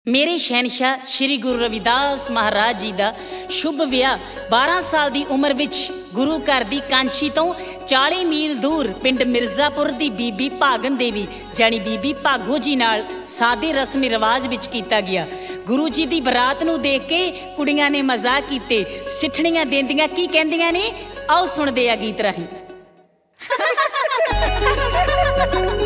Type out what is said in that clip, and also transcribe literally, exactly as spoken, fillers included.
ਮੇਰੇ ਸ਼ਹਿਨशाह ਸ਼੍ਰੀ ਗੁਰੂ ਰਵਿਦਾਸ ਮਹਾਰਾਜ ਜੀ ਦਾ ਸ਼ੁਭ ਵਿਆਹ ਬਾਰਾਂ ਸਾਲ ਦੀ ਉਮਰ ਵਿੱਚ ਗੁਰੂ ਘਰ ਦੀ ਕਾਂਛੀ ਤੋਂ ਚਾਲੀ ਮੀਲ ਦੂਰ ਪਿੰਡ ਮਿਰਜ਼ਾਪੁਰ ਦੀ ਬੀਬੀ ਭਾਗਨ ਦੇਵੀ ਜਾਣੀ ਬੀਬੀ ਭਾਗੋ ਜੀ ਨਾਲ ਸਾਦੇ ਰਸਮੀ ਰਿਵਾਜ ਵਿੱਚ ਕੀਤਾ ਗਿਆ। ਗੁਰੂ ਜੀ ਦੀ ਬਰਾਤ ਨੂੰ ਦੇਖ ਕੇ ਕੁੜੀਆਂ ਨੇ ਮਜ਼ਾਕ ਕੀਤੇ, ਸਿੱਠਣੀਆਂ ਦੇਂਦੀਆਂ ਕੀ ਕਹਿੰਦੀਆਂ ਨੇ, ਆਓ ਸੁਣਦੇ ਆ ਗੀਤ ਰਾਹੀਂ।